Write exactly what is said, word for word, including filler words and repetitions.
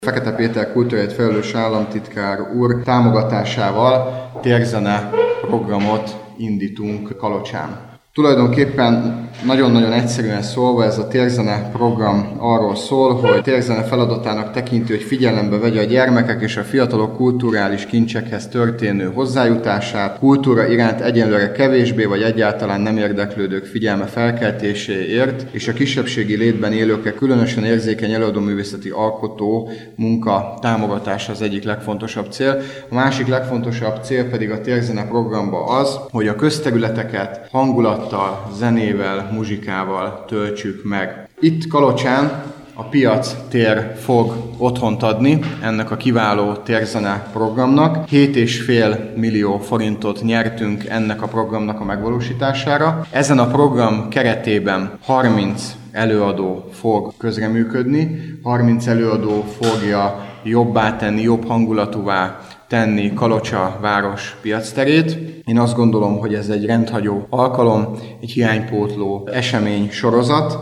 Fekete Péter kultúráért felelős államtitkár úr támogatásával térzene programot indítunk Kalocsán. Tulajdonképpen nagyon-nagyon egyszerűen szólva ez a térzene program arról szól, hogy térzene feladatának tekinti, hogy figyelembe vegye a gyermekek és a fiatalok kulturális kincsekhez történő hozzájutását, kultúra iránt egyenlőre kevésbé vagy egyáltalán nem érdeklődők figyelme felkeltéséért, és a kisebbségi létben élőkre különösen érzékeny előadóművészeti alkotó munka támogatása az egyik legfontosabb cél. A másik legfontosabb cél pedig a térzene programban az, hogy a közterületeket hangulattal, zenével, muzsikával töltsük meg. Itt Kalocsán a Piac tér fog otthont adni ennek a kiváló térzene programnak. hét egész öt millió forintot nyertünk ennek a programnak a megvalósítására. Ezen a program keretében harminc előadó fog közreműködni, harminc előadó fogja jobbá tenni, jobb hangulatúvá tenni Kalocsa város piacterét. Én azt gondolom, hogy ez egy rendhagyó alkalom, egy hiánypótló esemény sorozat.